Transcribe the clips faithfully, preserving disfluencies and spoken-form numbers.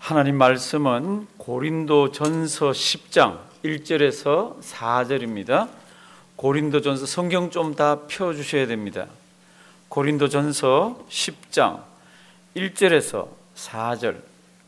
하나님 말씀은 고린도전서 십 장 일 절에서 사 절입니다. 고린도전서 성경 좀 다 펴주셔야 됩니다. 고린도전서 십 장 일 절에서 사 절.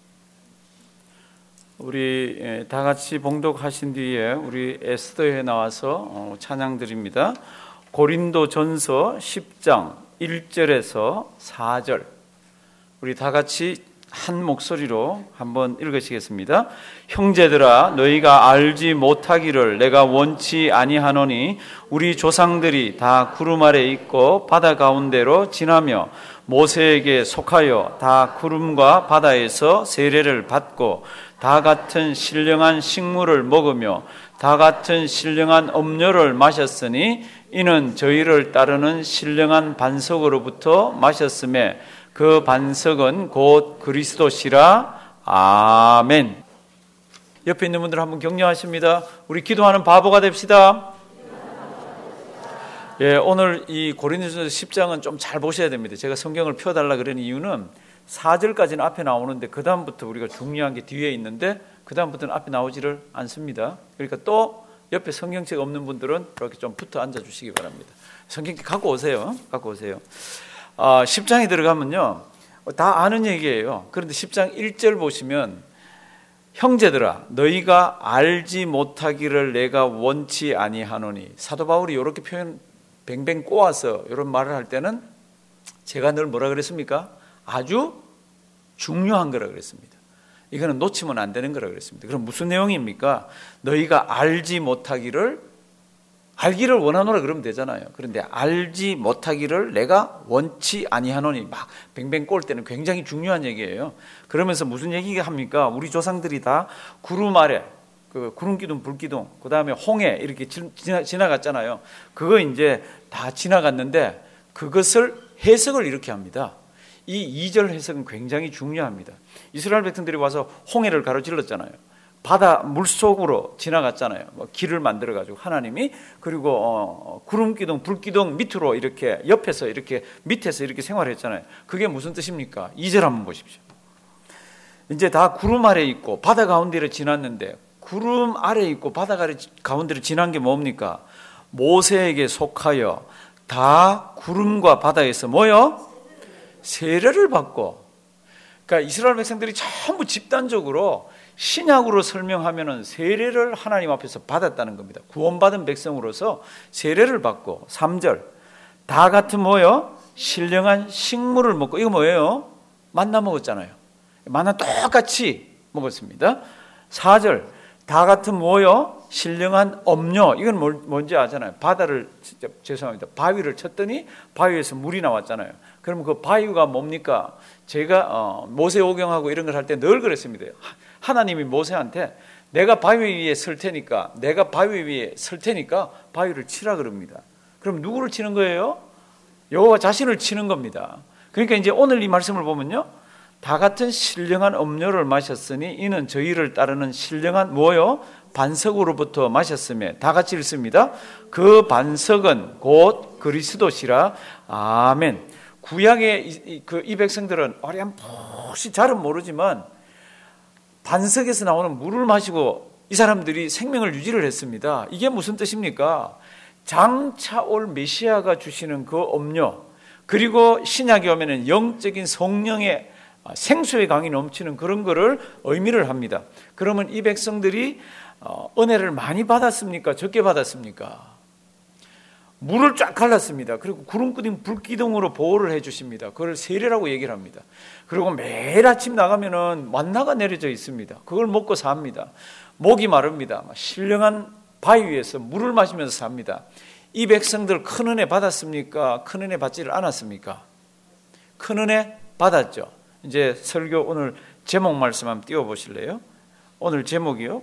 우리 다 같이 봉독하신 뒤에 우리 에스더에 나와서 찬양 드립니다. 고린도전서 십 장 일 절에서 사 절. 우리 다 같이 한 목소리로 한번 읽으시겠습니다. 형제들아, 너희가 알지 못하기를 내가 원치 아니하노니 우리 조상들이 다 구름 아래 있고 바다 가운데로 지나며 모세에게 속하여 다 구름과 바다에서 세례를 받고 다 같은 신령한 식물을 먹으며 다 같은 신령한 음료를 마셨으니 이는 저희를 따르는 신령한 반석으로부터 마셨음에 그 반석은 곧 그리스도시라. 아멘. 옆에 있는 분들 한번 격려하십니다. 우리 기도하는 바보가 됩시다. 예, 오늘 이 고린도전서 십 장은 좀 잘 보셔야 됩니다. 제가 성경을 펴달라 그런 이유는 사 절까지는 앞에 나오는데 그 다음부터 우리가 중요한 게 뒤에 있는데 그 다음부터는 앞에 나오지를 않습니다. 그러니까 또 옆에 성경책 없는 분들은 이렇게 좀 붙어 앉아 주시기 바랍니다. 성경책 갖고 오세요. 갖고 오세요. 아, 십 장에 들어가면요 다 아는 얘기예요. 그런데 십 장 일 절 보시면 형제들아, 너희가 알지 못하기를 내가 원치 아니하노니, 사도 바울이 이렇게 표현 뱅뱅 꼬아서 이런 말을 할 때는 제가 늘 뭐라 그랬습니까? 아주 중요한 거라 그랬습니다. 이거는 놓치면 안 되는 거라 그랬습니다. 그럼 무슨 내용입니까? 너희가 알지 못하기를, 알기를 원하노라 그러면 되잖아요. 그런데 알지 못하기를 내가 원치 아니하노니, 막 뱅뱅 꼴 때는 굉장히 중요한 얘기예요. 그러면서 무슨 얘기가 합니까? 우리 조상들이 다 구름 아래, 그 구름 기둥, 불 기둥, 그 다음에 홍해 이렇게 지나, 지나갔잖아요. 그거 이제 다 지나갔는데 그것을 해석을 이렇게 합니다. 이 이 절 해석은 굉장히 중요합니다. 이스라엘 백성들이 와서 홍해를 가로질렀잖아요. 바다 물속으로 지나갔잖아요. 뭐 길을 만들어 가지고 하나님이, 그리고 어, 구름 기둥, 불 기둥 밑으로 이렇게 옆에서 이렇게 밑에서 이렇게 생활했잖아요. 그게 무슨 뜻입니까? 이 절 한번 보십시오. 이제 다 구름 아래 있고 바다 가운데를 지났는데, 구름 아래 있고 바다 가운데를 지난 게 뭡니까? 모세에게 속하여 다 구름과 바다에서 뭐요? 세례를 받고. 그러니까 이스라엘 백성들이 전부 집단적으로 신약으로 설명하면은 세례를 하나님 앞에서 받았다는 겁니다. 구원받은 백성으로서 세례를 받고. 삼 절 다 같은 뭐요? 신령한 식물을 먹고. 이거 뭐예요? 만나 먹었잖아요. 만나 똑같이 먹었습니다. 사 절 다 같은 뭐요? 신령한 음료. 이건 뭔지 아잖아요. 바다를, 진짜 죄송합니다, 바위를 쳤더니 바위에서 물이 나왔잖아요. 그러면 그 바위가 뭡니까? 제가 어, 모세오경하고 이런 걸 할 때 늘 그랬습니다. 하나님이 모세한테 내가 바위 위에 설 테니까, 내가 바위 위에 설 테니까 바위를 치라 그럽니다. 그럼 누구를 치는 거예요? 여호와 자신을 치는 겁니다. 그러니까 이제 오늘 이 말씀을 보면요, 다 같은 신령한 음료를 마셨으니 이는 저희를 따르는 신령한 뭐요? 반석으로부터 마셨음에. 다 같이 읽습니다. 그 반석은 곧 그리스도시라. 아멘. 구약의 이, 그, 이 백성들은 어렴풋이 잘은 모르지만 반석에서 나오는 물을 마시고 이 사람들이 생명을 유지를 했습니다. 이게 무슨 뜻입니까? 장차 올 메시아가 주시는 그 음료, 그리고 신약에 오면은 영적인 성령의 생수의 강이 넘치는 그런 거를 의미를 합니다. 그러면 이 백성들이 은혜를 많이 받았습니까? 적게 받았습니까? 물을 쫙 갈랐습니다. 그리고 구름기둥, 불기둥으로 보호를 해주십니다. 그걸 세례라고 얘기를 합니다. 그리고 매일 아침 나가면은 만나가 내려져 있습니다. 그걸 먹고 삽니다. 목이 마릅니다. 신령한 바위 위에서 물을 마시면서 삽니다. 이 백성들 큰 은혜 받았습니까? 큰 은혜 받지를 않았습니까? 큰 은혜 받았죠. 이제 설교 오늘 제목 말씀 한번 띄워보실래요? 오늘 제목이요,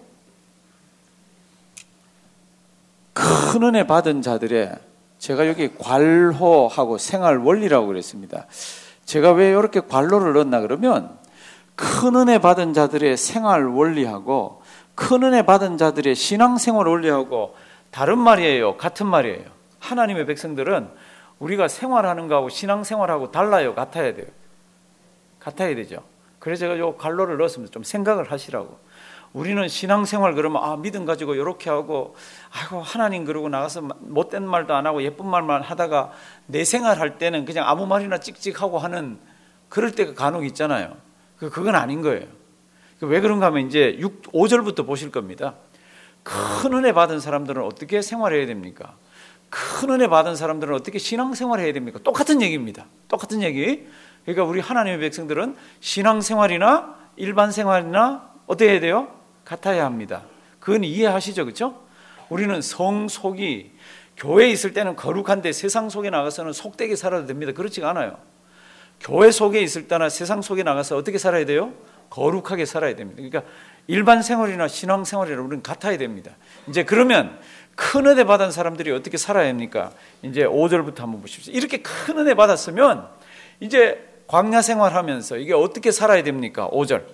큰 은혜 받은 자들의, 제가 여기 관호하고 생활 원리라고 그랬습니다. 제가 왜 이렇게 관로를 넣었나 그러면, 큰 은혜 받은 자들의 생활 원리하고 큰 은혜 받은 자들의 신앙생활 원리하고 다른 말이에요? 같은 말이에요? 하나님의 백성들은 우리가 생활하는 거하고 신앙생활하고 달라요? 같아야 돼요? 같아야 되죠. 그래서 제가 요 갈로를 넣었습니다. 좀 생각을 하시라고. 우리는 신앙생활 그러면 아 믿음 가지고 이렇게 하고 아이고 하나님 그러고 나가서 못된 말도 안 하고 예쁜 말만 하다가 내 생활할 때는 그냥 아무 말이나 찍찍하고 하는 그럴 때가 간혹 있잖아요. 그건 아닌 거예요. 왜 그런가 하면 이제 오 절부터 보실 겁니다. 큰 은혜 받은 사람들은 어떻게 생활해야 됩니까? 큰 은혜 받은 사람들은 어떻게 신앙생활해야 됩니까? 똑같은 얘기입니다. 똑같은 얘기. 그러니까 우리 하나님의 백성들은 신앙생활이나 일반 생활이나 어떻게 해야 돼요? 같아야 합니다. 그건 이해하시죠? 그렇죠? 우리는 성 속이 교회에 있을 때는 거룩한데 세상 속에 나가서는 속되게 살아도 됩니다. 그렇지가 않아요. 교회 속에 있을 때나 세상 속에 나가서 어떻게 살아야 돼요? 거룩하게 살아야 됩니다. 그러니까 일반 생활이나 신앙 생활이나 우리는 같아야 됩니다. 이제 그러면 큰 은혜 받은 사람들이 어떻게 살아야 합니까? 이제 오 절부터 한번 보십시오. 이렇게 큰 은혜 받았으면 이제 광야 생활하면서 이게 어떻게 살아야 됩니까? 오 절.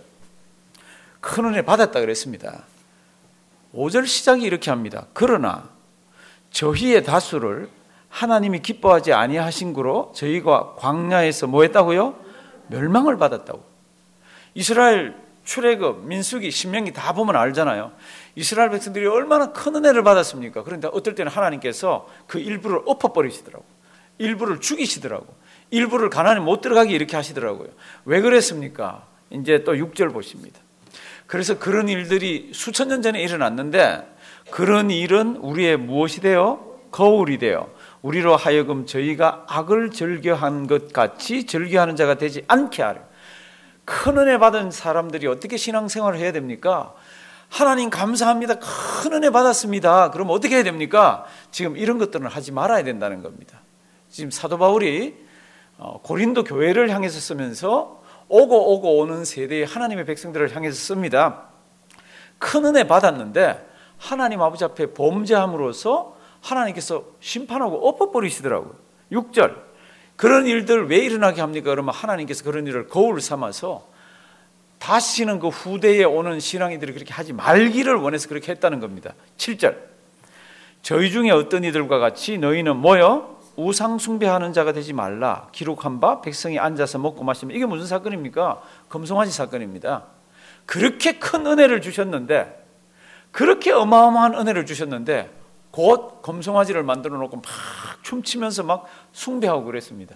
큰 은혜 받았다 그랬습니다. 오 절 시작이 이렇게 합니다. 그러나 저희의 다수를 하나님이 기뻐하지 아니하신 거로 저희가 광야에서 뭐 했다고요? 멸망을 받았다고. 이스라엘 출애굽, 민수기, 신명기 다 보면 알잖아요. 이스라엘 백성들이 얼마나 큰 은혜를 받았습니까? 그런데 어떨 때는 하나님께서 그 일부를 엎어버리시더라고. 일부를 죽이시더라고. 일부를 가나안에 못 들어가게 이렇게 하시더라고요. 왜 그랬습니까? 이제 또 육 절 보십니다. 그래서 그런 일들이 수천 년 전에 일어났는데 그런 일은 우리의 무엇이 되어? 거울이 되어 우리로 하여금 저희가 악을 즐겨한 것 같이 즐겨하는 자가 되지 않게 하려. 큰 은혜 받은 사람들이 어떻게 신앙생활을 해야 됩니까? 하나님 감사합니다. 큰 은혜 받았습니다. 그럼 어떻게 해야 됩니까? 지금 이런 것들은 하지 말아야 된다는 겁니다. 지금 사도 바울이 고린도 교회를 향해서 쓰면서 오고 오고 오는 세대의 하나님의 백성들을 향해서 씁니다. 큰 은혜 받았는데 하나님 아버지 앞에 범죄함으로써 하나님께서 심판하고 엎어버리시더라고요. 육 절. 그런 일들 왜 일어나게 합니까? 그러면 하나님께서 그런 일을 거울 삼아서 다시는 그 후대에 오는 신앙이들이 그렇게 하지 말기를 원해서 그렇게 했다는 겁니다. 칠 절. 저희 중에 어떤 이들과 같이 너희는 뭐요? 우상 숭배하는 자가 되지 말라. 기록한 바 백성이 앉아서 먹고 마시면. 이게 무슨 사건입니까? 금송아지 사건입니다. 그렇게 큰 은혜를 주셨는데, 그렇게 어마어마한 은혜를 주셨는데 곧 금송아지를 만들어 놓고 막 춤추면서 막 숭배하고 그랬습니다.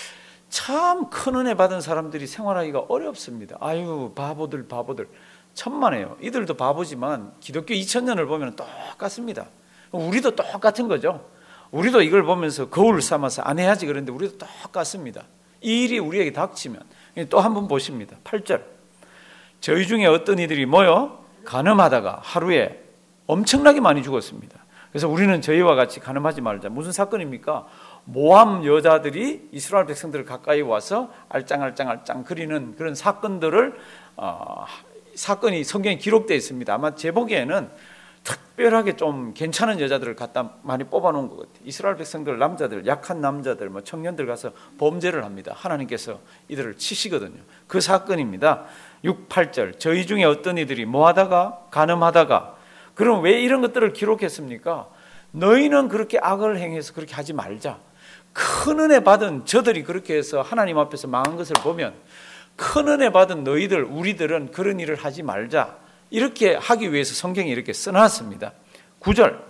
참 큰 은혜 받은 사람들이 생활하기가 어렵습니다. 아유 바보들 바보들 천만에요. 이들도 바보지만 기독교 이천 년을 보면 똑같습니다. 우리도 똑같은 거죠. 우리도 이걸 보면서 거울 삼아서 안 해야지 그런데 우리도 똑같습니다. 이 일이 우리에게 닥치면 또 한 번 보십니다. 팔 절. 저희 중에 어떤 이들이 모여 간음하다가 하루에 엄청나게 많이 죽었습니다. 그래서 우리는 저희와 같이 간음하지 말자. 무슨 사건입니까? 모함 여자들이 이스라엘 백성들을 가까이 와서 알짱알짱알짱 거리는 그런 사건들을 어, 사건이 성경에 기록되어 있습니다. 아마 제 보기에는 특별하게 좀 괜찮은 여자들을 갖다 많이 뽑아놓은 것 같아요. 이스라엘 백성들 남자들, 약한 남자들, 뭐 청년들 가서 범죄를 합니다. 하나님께서 이들을 치시거든요. 그 사건입니다. 육, 팔 절. 저희 중에 어떤 이들이 뭐하다가 간음하다가. 그럼 왜 이런 것들을 기록했습니까? 너희는 그렇게 악을 행해서 그렇게 하지 말자. 큰 은혜 받은 저들이 그렇게 해서 하나님 앞에서 망한 것을 보면 큰 은혜 받은 너희들, 우리들은 그런 일을 하지 말자. 이렇게 하기 위해서 성경이 이렇게 써놨습니다. 구 절.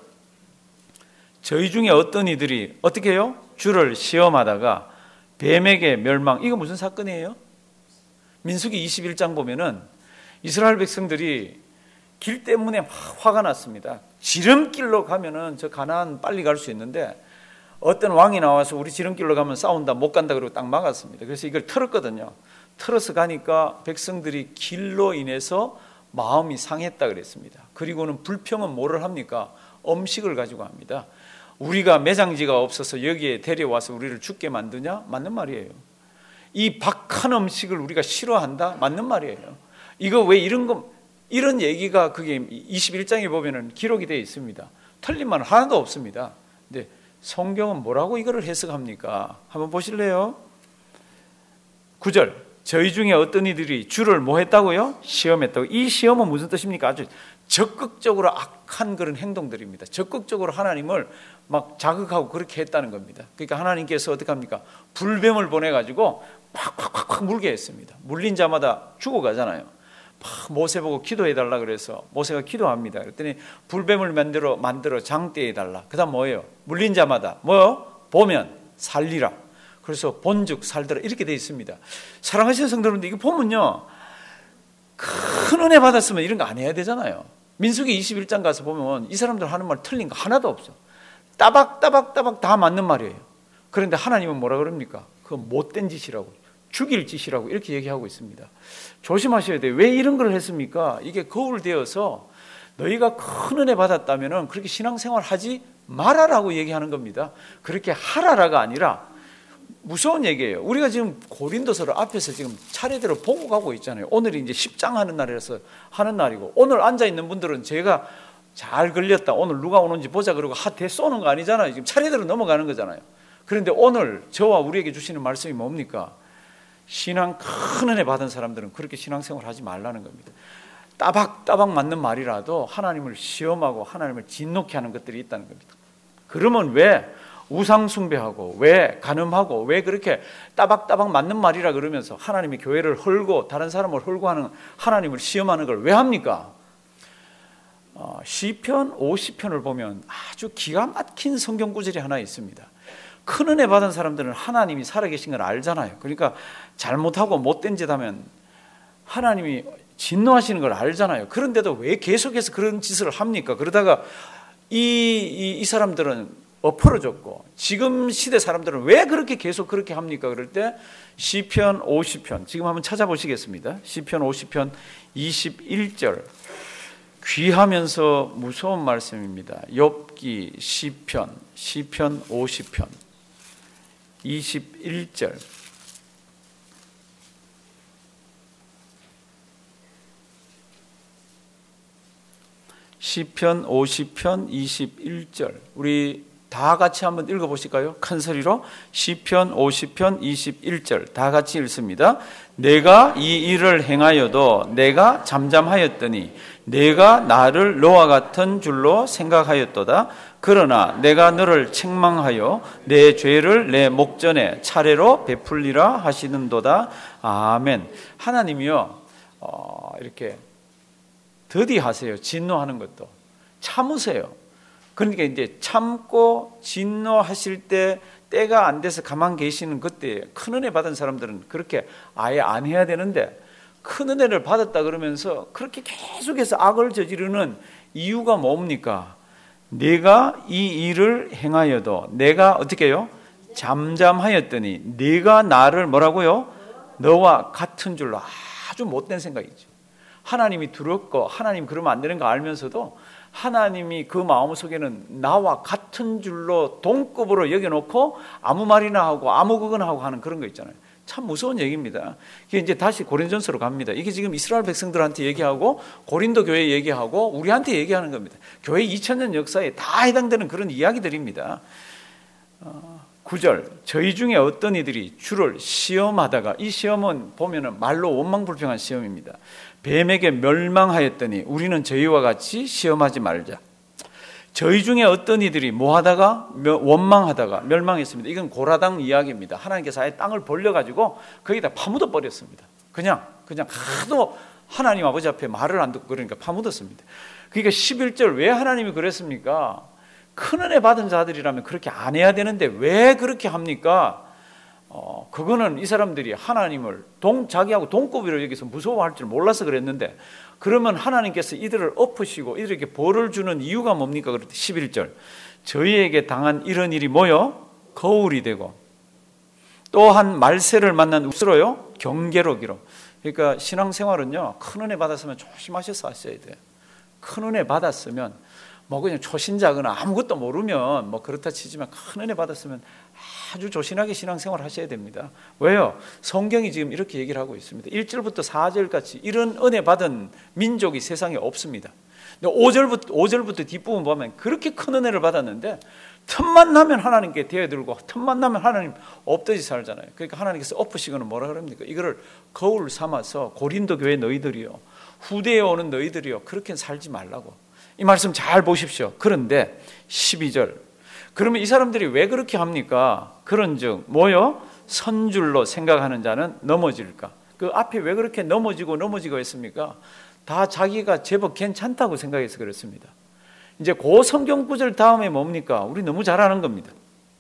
저희 중에 어떤 이들이 어떻게 해요? 주를 시험하다가 뱀에게 멸망. 이거 무슨 사건이에요? 민수기 이십일 장 보면은 이스라엘 백성들이 길 때문에 막 화가 났습니다. 지름길로 가면은 저 가나안 빨리 갈 수 있는데 어떤 왕이 나와서 우리 지름길로 가면 싸운다, 못 간다 그러고 딱 막았습니다. 그래서 이걸 틀었거든요. 틀어서 가니까 백성들이 길로 인해서 마음이 상했다 그랬습니다. 그리고는 불평은 뭐를 합니까? 음식을 가지고 합니다. 우리가 매장지가 없어서 여기에 데려와서 우리를 죽게 만드냐? 맞는 말이에요. 이 박한 음식을 우리가 싫어한다? 맞는 말이에요. 이거 왜 이런 거, 이런 얘기가 그게 이십일 장에 보면은 기록이 되어 있습니다. 틀린 말은 하나도 없습니다. 근데 성경은 뭐라고 이거를 해석합니까? 한번 보실래요? 구 절. 저희 중에 어떤 이들이 주를 뭐 했다고요? 시험했다고. 이 시험은 무슨 뜻입니까? 아주 적극적으로 악한 그런 행동들입니다. 적극적으로 하나님을 막 자극하고 그렇게 했다는 겁니다. 그러니까 하나님께서 어떻게 합니까? 불뱀을 보내가지고 팍팍팍팍 물게 했습니다. 물린 자마다 죽어가잖아요. 막 모세 보고 기도해달라 그래서 모세가 기도합니다. 그랬더니 불뱀을 만들어 만들어 장대해달라. 그 다음 뭐예요? 물린 자마다 뭐요? 보면 살리라. 그래서 본즉 살더라 이렇게 되어 있습니다. 사랑하시는 성도 여러분들, 이거 보면요, 큰 은혜 받았으면 이런 거 안 해야 되잖아요. 민수기 이십일 장 가서 보면 이 사람들 하는 말 틀린 거 하나도 없어. 따박따박따박 다 맞는 말이에요. 그런데 하나님은 뭐라 그럽니까? 그건 못된 짓이라고, 죽일 짓이라고 이렇게 얘기하고 있습니다. 조심하셔야 돼요. 왜 이런 걸 했습니까? 이게 거울되어서 너희가 큰 은혜 받았다면 그렇게 신앙생활 하지 말아라고 얘기하는 겁니다. 그렇게 하라라가 아니라 무서운 얘기예요. 우리가 지금 고린도서를 앞에서 지금 차례대로 보고 가고 있잖아요. 오늘이 이제 십장하는 날이라서 하는 날이고, 오늘 앉아있는 분들은 제가 잘 걸렸다, 오늘 누가 오는지 보자 그러고 하대 쏘는 거 아니잖아요. 지금 차례대로 넘어가는 거잖아요. 그런데 오늘 저와 우리에게 주시는 말씀이 뭡니까? 신앙 큰 은혜 받은 사람들은 그렇게 신앙생활 하지 말라는 겁니다. 따박따박 맞는 말이라도 하나님을 시험하고 하나님을 진노케 하는 것들이 있다는 겁니다. 그러면 왜 우상 숭배하고 왜 간음하고 왜 그렇게 따박따박 맞는 말이라 그러면서 하나님의 교회를 헐고 다른 사람을 헐고 하는 하나님을 시험하는 걸 왜 합니까? 어, 시편 오십 편을 보면 아주 기가 막힌 성경 구절이 하나 있습니다. 큰 은혜 받은 사람들은 하나님이 살아계신 걸 알잖아요. 그러니까 잘못하고 못된 짓 하면 하나님이 진노하시는 걸 알잖아요. 그런데도 왜 계속해서 그런 짓을 합니까? 그러다가 이, 이, 이 사람들은 엎어져졌고 지금 시대 사람들은 왜 그렇게 계속 그렇게 합니까? 그럴 때 시편 오십 편 지금 한번 찾아보시겠습니다. 시편 오십 편 이십일 절, 귀하면서 무서운 말씀입니다. 욥기 시편 시편 오십 편 이십일 절. 시편 오십 편 이십일 절. 우리 다 같이 한번 읽어보실까요? 큰 소리로 시편 오십 편 이십일 절 다 같이 읽습니다. 내가 이 일을 행하여도 내가 잠잠하였더니 내가 나를 너와 같은 줄로 생각하였도다. 그러나 내가 너를 책망하여 내 죄를 내 목전에 차례로 베풀리라 하시는도다. 아멘. 하나님이요, 어, 이렇게 더디하세요. 진노하는 것도 참으세요. 그러니까 이제 참고 진노하실 때 때가 안 돼서 가만 계시는 그때 큰 은혜 받은 사람들은 그렇게 아예 안 해야 되는데, 큰 은혜를 받았다 그러면서 그렇게 계속해서 악을 저지르는 이유가 뭡니까? 내가 이 일을 행하여도 내가 어떻게 해요? 잠잠하였더니 내가 나를 뭐라고요? 너와 같은 줄로. 아주 못된 생각이죠. 하나님이 두렵고 하나님 그러면 안 되는 거 알면서도 하나님이 그 마음속에는 나와 같은 줄로 동급으로 여겨놓고 아무 말이나 하고 아무 그거나 하고 하는 그런 거 있잖아요. 참 무서운 얘기입니다. 이게 이제 다시 고린도전서로 갑니다. 이게 지금 이스라엘 백성들한테 얘기하고 고린도 교회 얘기하고 우리한테 얘기하는 겁니다. 교회 이천 년 역사에 다 해당되는 그런 이야기들입니다. 구 절, 저희 중에 어떤 이들이 주를 시험하다가, 이 시험은 보면은 말로 원망불평한 시험입니다. 뱀에게 멸망하였더니 우리는 저희와 같이 시험하지 말자. 저희 중에 어떤 이들이 뭐 하다가 원망하다가 멸망했습니다. 이건 고라당 이야기입니다. 하나님께서 아예 땅을 벌려가지고 거기다 파묻어 버렸습니다. 그냥 그냥 하도 하나님 아버지 앞에 말을 안 듣고 그러니까 파묻었습니다. 그러니까 십일 절, 왜 하나님이 그랬습니까? 큰 은혜 받은 자들이라면 그렇게 안 해야 되는데 왜 그렇게 합니까? 어, 그거는 이 사람들이 하나님을 동, 자기하고 동급으로 여기서 무서워할 줄 몰라서 그랬는데, 그러면 하나님께서 이들을 엎으시고 이들에게 벌을 주는 이유가 뭡니까? 그럴 때 십일 절, 저희에게 당한 이런 일이 뭐요? 거울이 되고 또한 말세를 만난 우스로요? 경계로 기로. 그러니까 신앙생활은요, 큰 은혜 받았으면 조심하셔서 하셔야 돼요. 큰 은혜 받았으면 뭐 그냥 초신자거나 아무것도 모르면 뭐 그렇다 치지만 큰 은혜 받았으면 아주 조신하게 신앙생활 하셔야 됩니다. 왜요? 성경이 지금 이렇게 얘기를 하고 있습니다. 일 절부터 사 절까지 이런 은혜 받은 민족이 세상에 없습니다. 오 절부터, 오 절부터 뒷부분 보면 그렇게 큰 은혜를 받았는데 틈만 나면 하나님께 대들고 틈만 나면 하나님 없듯이 살잖아요. 그러니까 하나님께서 엎으시고는 뭐라 그럽니까? 이거를 거울 삼아서 고린도 교회 너희들이요, 후대에 오는 너희들이요, 그렇게 살지 말라고. 이 말씀 잘 보십시오. 그런데 십이 절, 그러면 이 사람들이 왜 그렇게 합니까? 그런즉 뭐요? 선 줄로 생각하는 자는 넘어질까? 그 앞에 왜 그렇게 넘어지고 넘어지고 했습니까? 다 자기가 제법 괜찮다고 생각해서 그렇습니다. 이제 그 성경 구절 다음에 뭡니까? 우리 너무 잘 아는 겁니다.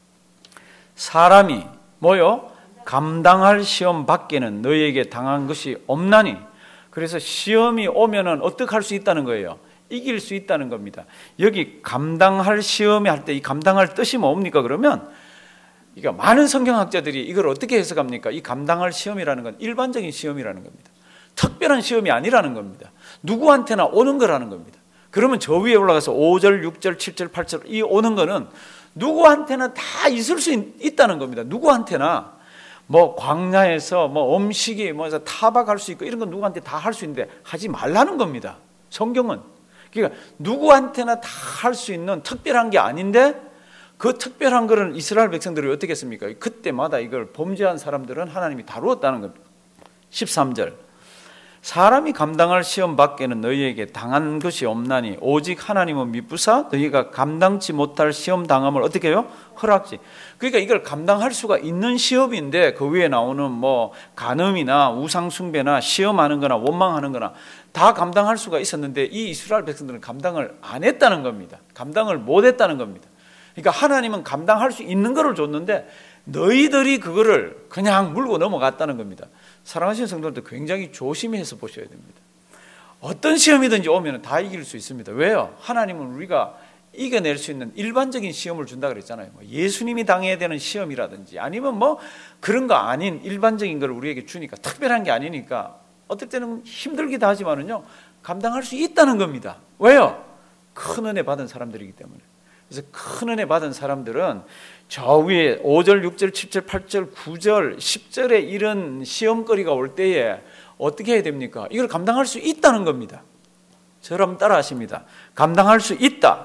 사람이 뭐요? 감당할 시험 밖에는 너희에게 당한 것이 없나니. 그래서 시험이 오면은 어떻게 할 수 있다는 거예요? 이길 수 있다는 겁니다. 여기 감당할 시험에 할 때 이 감당할 뜻이 뭡니까? 그러면 그러니까 많은 성경학자들이 이걸 어떻게 해석합니까? 이 감당할 시험이라는 건 일반적인 시험이라는 겁니다. 특별한 시험이 아니라는 겁니다. 누구한테나 오는 거라는 겁니다. 그러면 저 위에 올라가서 오 절, 육 절, 칠 절, 팔 절 이 오는 거는 누구한테나 다 있을 수 있다는 겁니다. 누구한테나 뭐 광야에서 뭐 음식이 뭐 타박할 수 있고 이런 건 누구한테 다 할 수 있는데 하지 말라는 겁니다. 성경은. 그러니까 누구한테나 다 할 수 있는 특별한 게 아닌데 그 특별한 거는 이스라엘 백성들이 어떻게 했습니까? 그때마다 이걸 범죄한 사람들은 하나님이 다루었다는 겁니다. 십삼 절 사람이 감당할 시험 밖에는 너희에게 당한 것이 없나니 오직 하나님은 미쁘사 너희가 감당치 못할 시험 당함을 어떻게 해요? 허락지. 그러니까 이걸 감당할 수가 있는 시험인데 그 위에 나오는 뭐 간음이나 우상숭배나 시험하는 거나 원망하는 거나 다 감당할 수가 있었는데 이 이스라엘 백성들은 감당을 안 했다는 겁니다. 감당을 못 했다는 겁니다. 그러니까 하나님은 감당할 수 있는 거를 줬는데 너희들이 그거를 그냥 물고 넘어갔다는 겁니다. 사랑하시는 성도들도 굉장히 조심해서 보셔야 됩니다. 어떤 시험이든지 오면 다 이길 수 있습니다. 왜요? 하나님은 우리가 이겨낼 수 있는 일반적인 시험을 준다 그랬잖아요. 뭐 예수님이 당해야 되는 시험이라든지 아니면 뭐 그런 거 아닌 일반적인 걸 우리에게 주니까 특별한 게 아니니까 어떨 때는 힘들기도 하지만은요 감당할 수 있다는 겁니다. 왜요? 큰 은혜 받은 사람들이기 때문에. 그래서 큰 은혜 받은 사람들은 저 위에 오 절, 육 절, 칠 절, 팔 절, 구 절, 십 절에 이런 시험거리가 올 때에 어떻게 해야 됩니까? 이걸 감당할 수 있다는 겁니다. 저럼 따라 하십니다. 감당할 수 있다.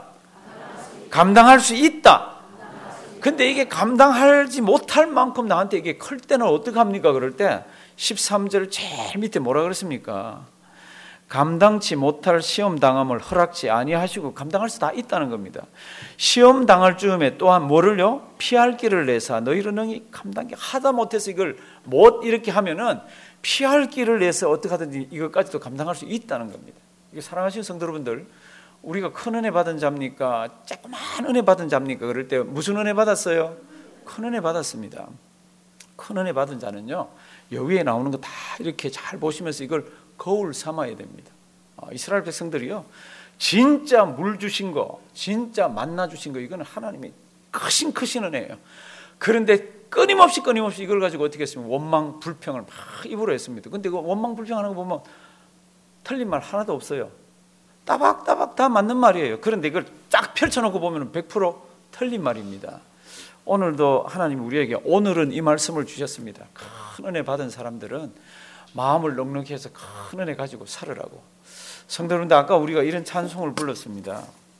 감당할 수 있다. 근데 이게 감당하지 못할 만큼 나한테 이게 클 때는 어떻게 합니까? 그럴 때 십삼 절 제일 밑에 뭐라 그랬습니까? 감당치 못할 시험 당함을 허락지 아니하시고 감당할 수 다 있다는 겁니다. 시험 당할 즈음에 또한 뭐를요? 피할 길을 내사 너희를 능히 감당기 하다 못해서 이걸 못 이렇게 하면은 피할 길을 내서 어떻게 하든지 이것까지도 감당할 수 있다는 겁니다. 이게 사랑하시는 성도 여러분들, 우리가 큰 은혜 받은 자입니까? 조그만 은혜 받은 자입니까? 그럴 때 무슨 은혜 받았어요? 큰 은혜 받았습니다. 큰 은혜 받은 자는요, 여기에 나오는 거 다 이렇게 잘 보시면서 이걸 거울 삼아야 됩니다. 이스라엘 백성들이요, 진짜 물 주신 거, 진짜 만나 주신 거, 이거는 하나님이 크신 크신 은혜예요. 그런데 끊임없이 끊임없이 이걸 가지고 어떻게 했습니까? 원망 불평을 막 입으로 했습니다. 근데 그 원망 불평하는 거 보면 틀린 말 하나도 없어요. 따박따박 다 맞는 말이에요. 그런데 이걸 쫙 펼쳐놓고 보면 백 퍼센트 틀린 말입니다. 오늘도 하나님 우리에게 오늘은 이 말씀을 주셨습니다. 큰 은혜 받은 사람들은 마음을 넉넉히 해서 큰 은혜 가지고 살으라고. 성도 여러분들, 아까 우리가 이런 찬송을 불렀습니다.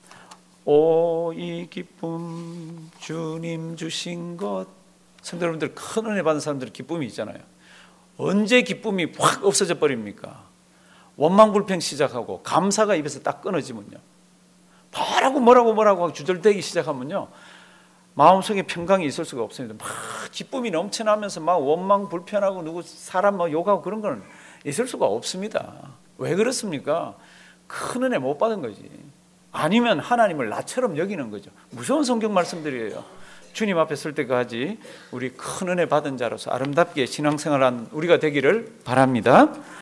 오 이 기쁨 주님 주신 것. 성도 여러분들, 큰 은혜 받은 사람들은 기쁨이 있잖아요. 언제 기쁨이 확 없어져 버립니까? 원망불평 시작하고 감사가 입에서 딱 끊어지면요, 뭐라고 뭐라고 뭐라고 주절되기 시작하면요, 마음속에 평강이 있을 수가 없습니다. 막 기쁨이 넘쳐나면서 막 원망 불편하고 누구 사람 뭐 욕하고 그런 건 있을 수가 없습니다. 왜 그렇습니까? 큰 은혜 못 받은 거지. 아니면 하나님을 나처럼 여기는 거죠. 무서운 성경 말씀들이에요. 주님 앞에 설 때까지 우리 큰 은혜 받은 자로서 아름답게 신앙생활한 우리가 되기를 바랍니다.